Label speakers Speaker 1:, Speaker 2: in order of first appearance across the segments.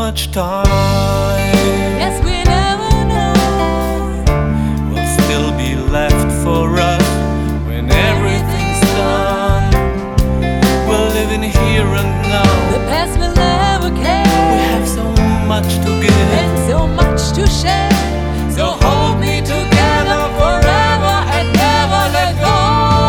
Speaker 1: much time.
Speaker 2: Yes, we never know
Speaker 1: Will still be left for us when everything's done. We're living here and now.
Speaker 2: the past will never
Speaker 1: We
Speaker 2: care,
Speaker 1: have so much to give.
Speaker 2: and so much to share. So hold me together forever and never let go.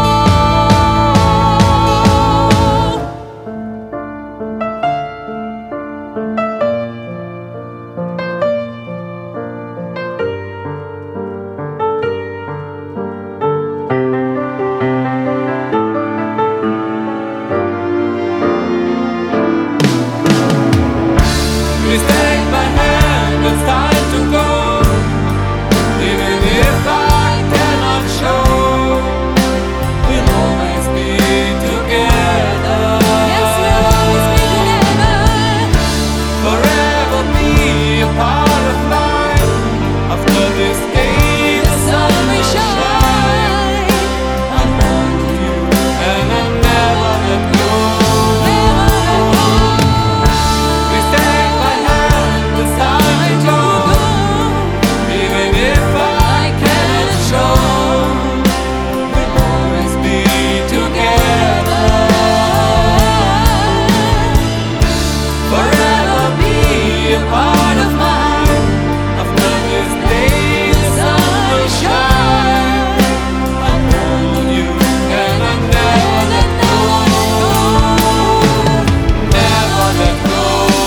Speaker 1: Please take my hand, it's time to go. Even if I cannot show, we'll always be together.
Speaker 2: Yes, we'll always be together.
Speaker 1: Forever be a part of life. After this day, the sun will shine. I want you and I'll never let go. Please take my hand, it's time to go. Even if I cannot show, we'll always be together. Forever be a part of mine. After this day, the sun will shine. I hold you and I'll never let go. Never let go.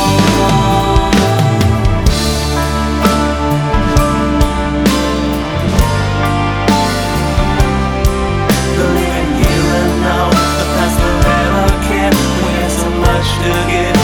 Speaker 1: The living here and now, the past will never care. We have so much to give.